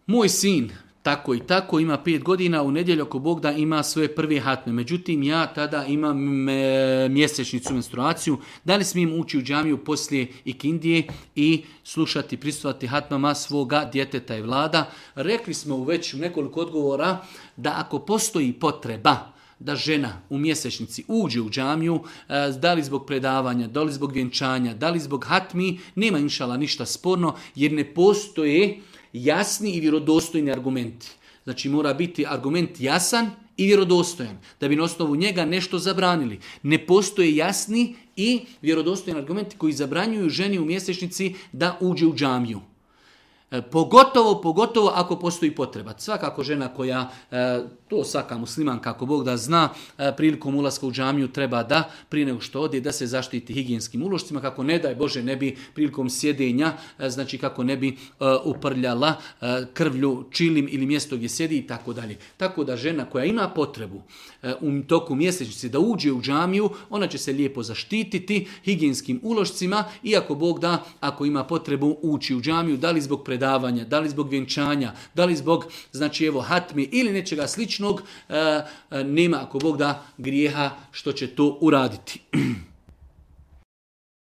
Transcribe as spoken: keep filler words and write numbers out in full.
moj sin tako i tako ima pet godina, u nedjelju ako Bog da ima svoje prve hatme. Međutim, ja tada imam e, mjesečnicu, menstruaciju. Da li smijem ući u džamiju poslije ikindije i slušati, prisustvovati hatmama svoga djeteta i vlada? Rekli smo u već nekoliko odgovora da ako postoji potreba da žena u mjesečnici uđe u džamiju, da li zbog predavanja, da li zbog vjenčanja, da li zbog hatmi, nema inšala ništa sporno, jer ne postoje jasni i vjerodostojni argumenti. Znači mora biti argument jasan i vjerodostojan, da bi na osnovu njega nešto zabranili. Ne postoje jasni i vjerodostojni argumenti koji zabranjuju ženi u mjesečnici da uđe u džamiju. Pogotovo, pogotovo ako postoji potreba. Svakako žena koja, to svaka muslimanka kako Bog da zna, prilikom ulaska u džamiju treba da, prije nego što ode, da se zaštiti higijenskim ulošcima, kako ne daj Bože ne bi prilikom sjedenja, znači kako ne bi uprljala krvlju, čilim ili mjesto gdje sjedi i tako dalje. Tako da žena koja ima potrebu u toku mjesečnice da uđe u džamiju, ona će se lijepo zaštititi higijenskim ulošcima, iako Bog da, ako ima potrebu ući u džamiju, da li zbog predavanja, da li zbog vjenčanja, da li zbog, znači evo, hatmi ili nečega sličnog, e, nema, ako Bog da, grijeha što će to uraditi.